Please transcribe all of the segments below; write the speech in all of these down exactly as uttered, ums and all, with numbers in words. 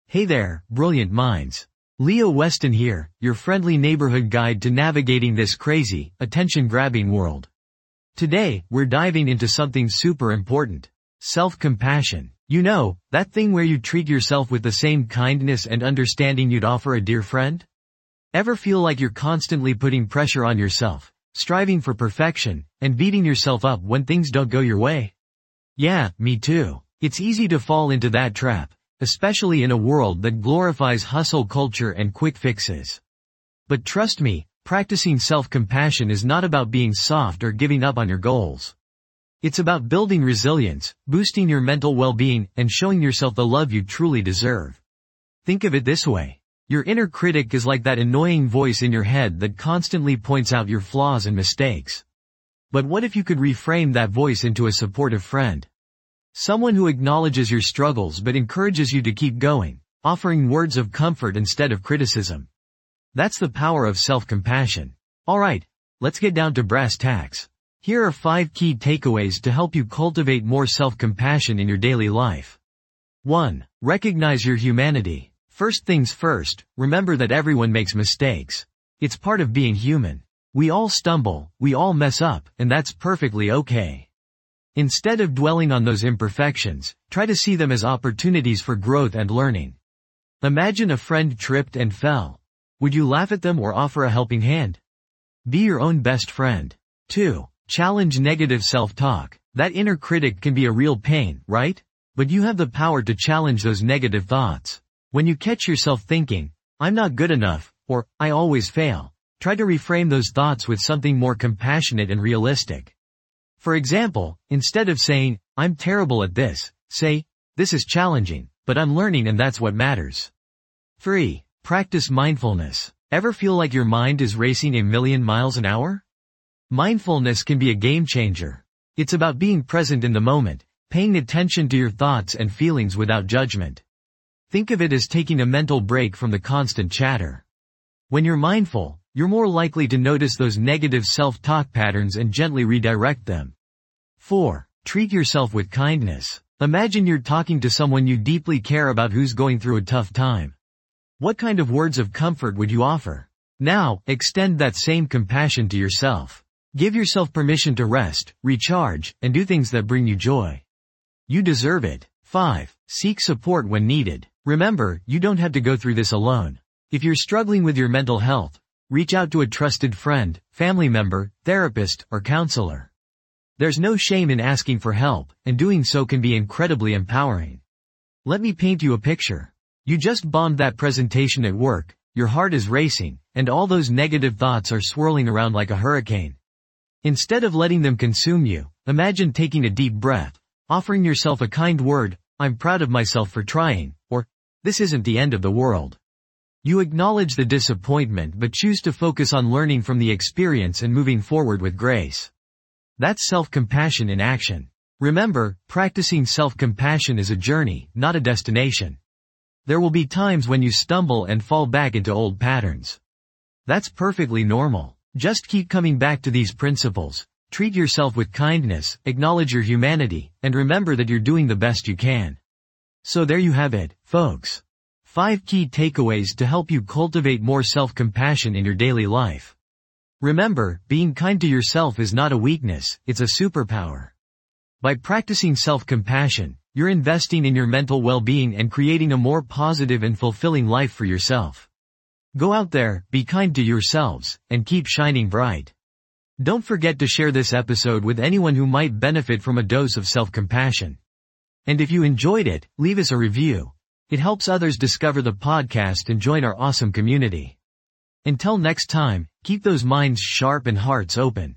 Hey there, brilliant minds. Leo Weston here, your friendly neighborhood guide to navigating this crazy, attention-grabbing world. Today, we're diving into something super important. Self-compassion. You know, that thing where you treat yourself with the same kindness and understanding you'd offer a dear friend? Ever feel like you're constantly putting pressure on yourself, striving for perfection, and beating yourself up when things don't go your way? Yeah, me too. It's easy to fall into that trap, especially in a world that glorifies hustle culture and quick fixes. But trust me, practicing self-compassion is not about being soft or giving up on your goals. It's about building resilience, boosting your mental well-being, and showing yourself the love you truly deserve. Think of it this way. Your inner critic is like that annoying voice in your head that constantly points out your flaws and mistakes. But what if you could reframe that voice into a supportive friend? Someone who acknowledges your struggles but encourages you to keep going, offering words of comfort instead of criticism. That's the power of self-compassion. Alright, let's get down to brass tacks. Here are five key takeaways to help you cultivate more self-compassion in your daily life. one. Recognize your humanity. First things first, remember that everyone makes mistakes. It's part of being human. We all stumble, we all mess up, and that's perfectly okay. Instead of dwelling on those imperfections, try to see them as opportunities for growth and learning. Imagine a friend tripped and fell. Would you laugh at them or offer a helping hand? Be your own best friend. two. Challenge negative self-talk. That inner critic can be a real pain, right? But you have the power to challenge those negative thoughts. When you catch yourself thinking, I'm not good enough, or, I always fail, try to reframe those thoughts with something more compassionate and realistic. For example, instead of saying, I'm terrible at this, say, this is challenging, but I'm learning and that's what matters. three. Practice mindfulness. Ever feel like your mind is racing a million miles an hour? Mindfulness can be a game changer. It's about being present in the moment, paying attention to your thoughts and feelings without judgment. Think of it as taking a mental break from the constant chatter. When you're mindful, you're more likely to notice those negative self-talk patterns and gently redirect them. four. Treat yourself with kindness. Imagine you're talking to someone you deeply care about who's going through a tough time. What kind of words of comfort would you offer? Now, extend that same compassion to yourself. Give yourself permission to rest, recharge, and do things that bring you joy. You deserve it. five. Seek support when needed. Remember, you don't have to go through this alone. If you're struggling with your mental health, reach out to a trusted friend, family member, therapist, or counselor. There's no shame in asking for help, and doing so can be incredibly empowering. Let me paint you a picture. You just bombed that presentation at work, your heart is racing, and all those negative thoughts are swirling around like a hurricane. Instead of letting them consume you, imagine taking a deep breath, offering yourself a kind word, I'm proud of myself for trying, or, this isn't the end of the world. You acknowledge the disappointment but choose to focus on learning from the experience and moving forward with grace. That's self-compassion in action. Remember, practicing self-compassion is a journey, not a destination. There will be times when you stumble and fall back into old patterns. That's perfectly normal. Just keep coming back to these principles, treat yourself with kindness, acknowledge your humanity, and remember that you're doing the best you can. So there you have it, folks. Five key takeaways to help you cultivate more self-compassion in your daily life. Remember, being kind to yourself is not a weakness, it's a superpower. By practicing self-compassion, you're investing in your mental well-being and creating a more positive and fulfilling life for yourself. Go out there, be kind to yourselves, and keep shining bright. Don't forget to share this episode with anyone who might benefit from a dose of self-compassion. And if you enjoyed it, leave us a review. It helps others discover the podcast and join our awesome community. Until next time, keep those minds sharp and hearts open.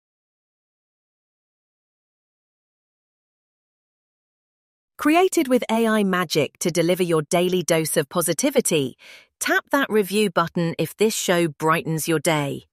Created with A I magic to deliver your daily dose of positivity, tap that review button if this show brightens your day.